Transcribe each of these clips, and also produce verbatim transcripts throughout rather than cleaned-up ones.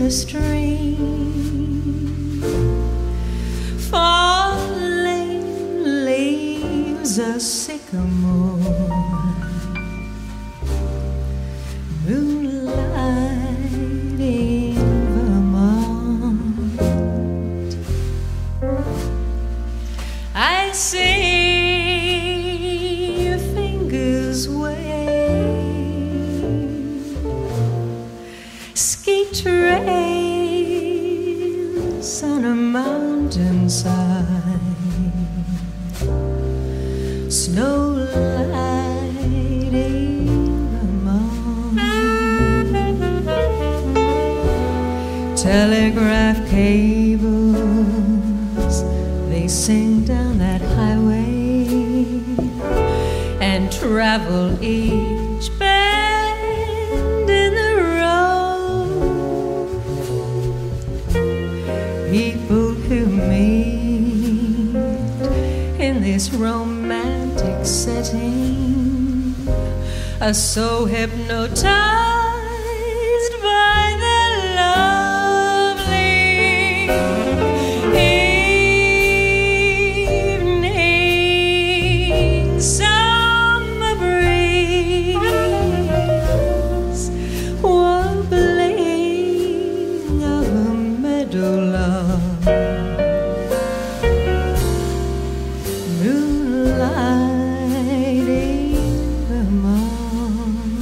the stream, falling leaves a sycamore, moonlight in Vermont. I see your fingers wave, ski trails on a mountainside, snow lighting Vermont. Telegraph cables, they sing down that highway and travel each bend in the road. People who meet in this romantic setting are so hypnotized by the lovely evening summer breeze, warbling of a meadowlark, moonlight in Vermont.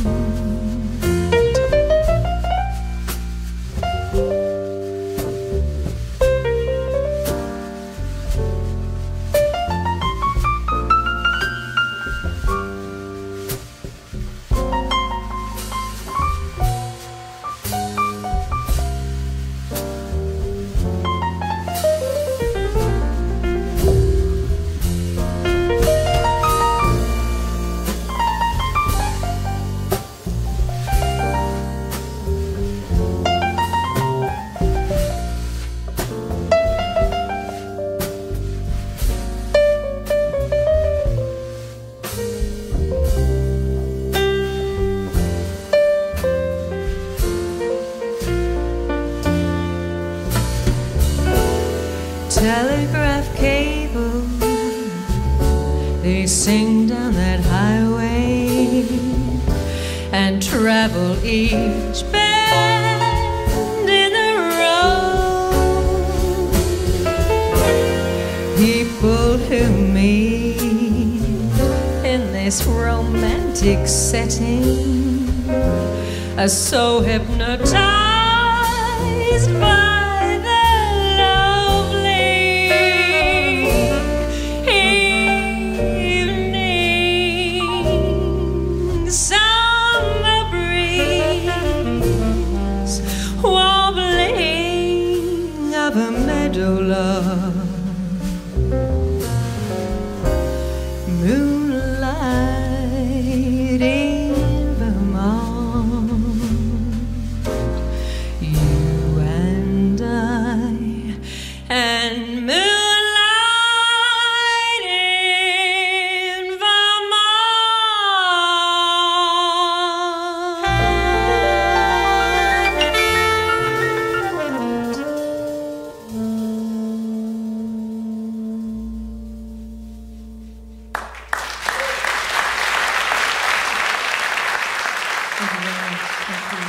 Telegraph cables, they sing down that highway and travel each bend in the road. People who meet in this romantic setting are so hypnotized by summer breeze, warbling of a meadowlark, moonlight in Vermont. You and I and moon. Thank you very much. Thank you.